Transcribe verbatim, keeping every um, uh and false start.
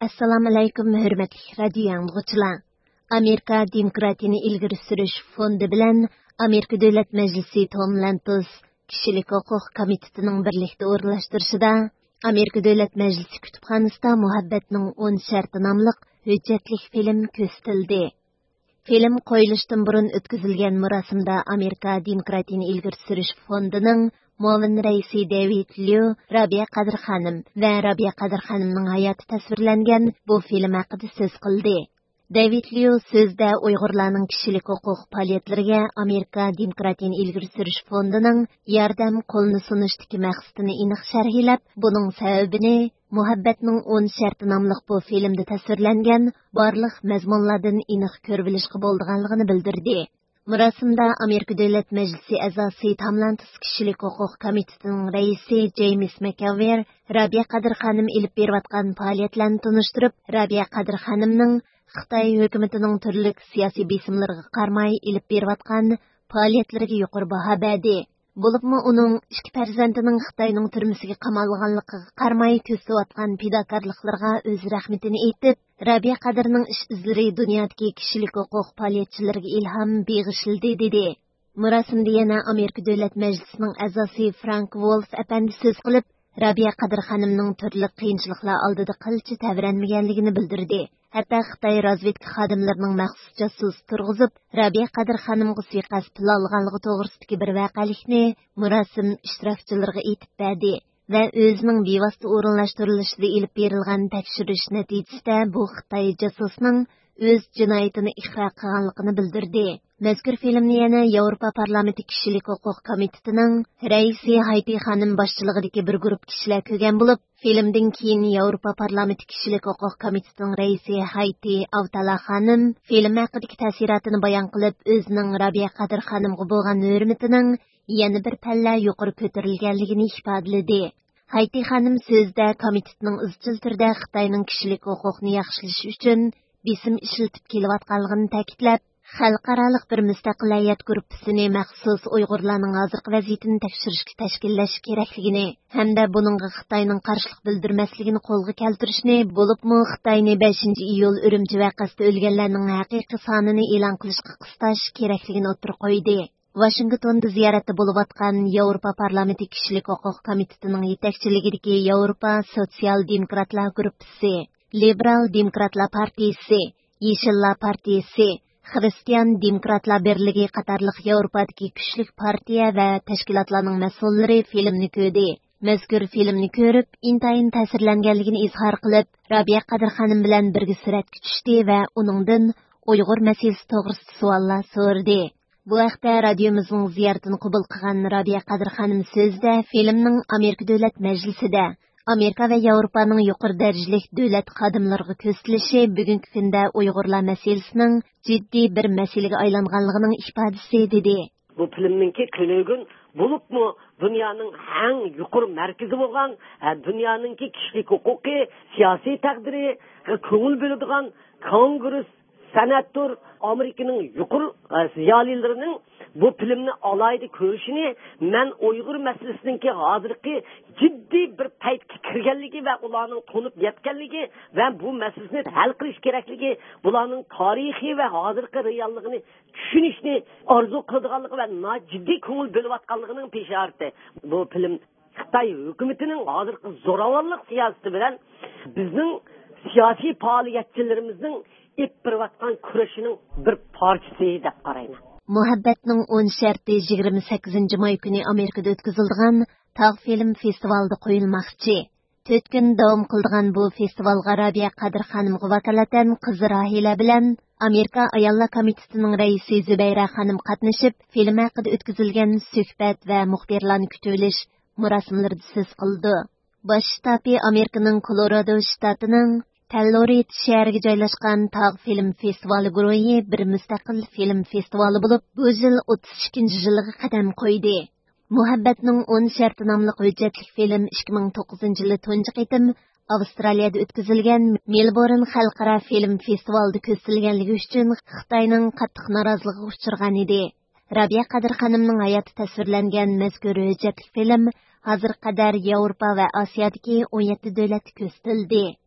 Assalamu alaykum, hürmetli radio yanglığıçılar. Amerika Demokratiyani ilgiri sürüş fondi bilan Amerika Davlat Majlisi Tomlantis Kishilik huquq komitetining birlikda o'rinlashtirishida Amerika Davlat Majlisi kutubxonasida Muhabbatning o'n sharti nomli hujjatli film ko'rsatildi. Film qo'yilishdan burun o'tkazilgan marosimda Amerika Demokratiyani ilgiri surish fondining muavin raisi David Liu, Rabia Qadir Xonim va Rabia Qadir Xonimning hayoti tasvirlangan bu film haqida so'z qildi. David Liu so'zda Uyg'urlarning kishilik huquq faoliyatlariga Amerika Demokratiyani ilgiri surish fondining yordam qo'lini sunishdagi maqsadini aniq sharhlab, buning sababini Muhabbatning o'n sharti nomli bu filmda tasvirlangan barliq mazmunlardan aniq ko'rib bilishga bo'lganligini bildirdi. Marosimda Amerika Davlat Majlisi a'zosi Tomlantis kishilik huquq komitetining raisi James McAver Rabia Qadir Xonim ilib berayotgan faoliyatlarni tunishtirib, Rabia Qadir Xonimning Xitoy hukumatining turli siyosiy besimlariga qaramay ilib berayotgan faoliyatlariga yuqori baho berdi. Bo'libmi uning ikki farzandining Xitoyning turmasiga qamalganligiga qaramay ko'rsatayotgan fidokorliklarga o'z rahmatini aytib, Rabia Qadirning ish izlari dunyodagi kishilik huquq faoliyatchilariga ilhom beg'ishladi dedi. Marosimda yana Amerika Davlat Majlisining a'zosi Frank Wolf apandi so'z qilib, Rabia Qadir Xonimning turli qiyinchiliklar oldida qilchi tavranmaganligini bildirdi. Hatta Xitoy razvedka xodimlarining maxsus jasus turg'izib, Rabia Qadir Xonimga suiqasd planlaganligi to'g'risidagi bir voqelikni marosim ishtirokchilariga aytib berdi va o'zining bevosita o'rinlashtirilishida ilib berilgan tekshirish natijasida bu Xitoy jasusning o'z jinoyatini iqror qilganligini bildirdi. Mazkur filmni yana Yevropa parlamenti kishilik huquq komitetining raisi Hayti Xonim boshchiligidagi bir guruh kishilar ko'rgan bo'lib, filmdan keyin Yevropa parlamenti kishilik huquq komitetining raisi Hayti Avtala Xonim film haqidagi ta'sirotini bayon qilib, o'zining Rabia Qadir Xonimga bo'lgan hurmatining yana bir palla yuqori ko'tarilganligini ifodaladi. Hayti Xonim so'zda komitetning izchil turda Xitoyning kishilik huquqni yaxshilash uchun besim ishlatib kelayotganligini ta'kidlab, xalqarалық bir mustaqil hayat gruppasini maxsus Uyg'urlarning hozirgi vaziyatini tekshirishga tashkillash kerakligini hamda buningga Xitoyning qarshilik bildirmasligini qo'lga keltirishni, bo'libmi Xitoyni beshinchi iyul Urumchi vaqasida o'lganlarning haqiqiy sonini e'lon qilishga qistash kerakligini o'tirib qo'ydi. Washingtonda ziyoratda bo'lib o'tgan Yevropa parlamenti kishilik huquq komitetining yetakchiligidagi Yevropa sotsial demokratlar gruppasi, Liberal demokratlar partiyasi, Yeshillar partiyasi, Xristian Demokratlar Birligi qatorliq Yevropadagi kuchli partiya va tashkilotlarning mas'ullari filmni ko'rdi. Mazkur filmni ko'rib, intayin ta'sirlanganligini izhor qilib, Rabia Qadir Xonim bilan birga suratga tushdi va uningdan Uyg'ur masalasi to'g'risida savollar so'radi. Bu haqda radiomizning ziyoratini qabul qilgan Rabia Qadir Xonim so'zda filmning Amerika Davlat Majlisida Amerika va Yevropaning yuqori darajali davlat xodimlariga ko'rsatilishi bugungi kunda Uyg'urlar masalasining jiddiy bir masalaga aylanganligining ifodasi dedi. Bu filmninki ko'nogin bo'libmi dunyoning eng yuqori markazi bo'lgan, dunyoninki kishilik huquqi, siyosiy taqdiri, ko'ngil bo'ladigan Kongress, Senator, Amerikaning yuqori ziyolilarining bu filmni alayda ko'rishini men Uyg'ur masalasiningki hozirgi jiddiy bir paytga kirganligi va ularning to'nib yetganligi va bu masalasini hal qilish kerakligi, bularning tarixiy va hozirgi realligini tushunishni orzu qiladiganligi va jiddiy ko'ngil bo'layotganligining peshorati. Bu film Xitoy hukumatining hozirgi zo'ravonlik siyosati bilan bizning siyosiy faoliyatchilarimizning ip birvatgan kurashining bir parchasi deb qarayman. Muhabbatning o'n sharti yigirma sakkizinchi may kuni Amerikada o'tkazilgan Tog' film festivalida qo'yilmoqchi. to'rt kun davom qilgan bu festivalga Rabia Qadir Xonimga vakolatan qizi Rahila bilan Amerika ayollar komitetining raisi Zubayra Xonim qatnashib, film haqida o'tkazilgan suhbat va muxbirlarni kutib olish marosimlarida so'z qildi. Bosh shtabi Amerikaning Colorado shtatining Telluride shahriga joylashgan Tog' film festivali guruhi bir mustaqil film festivali bo'lib, bu yil o'ttiz ikkinchi yiliga qadam qo'ydi. Muhabbatning o'n sharti nomli hujjatli film ikki ming to'qqizinchi yili tunji qitim Avstraliyada o'tkazilgan Melbourne xalqaro film festivalida ko'rsatilganligi uchun Xitoyning qattiq noroziligiga uchragan edi. Rabia Qadir Xonimning hayoti tasvirlangan mazkur hujjatli film hozir qadar Yevropa va Osiyodagi o'n yetti davlatda ko'rsatildi.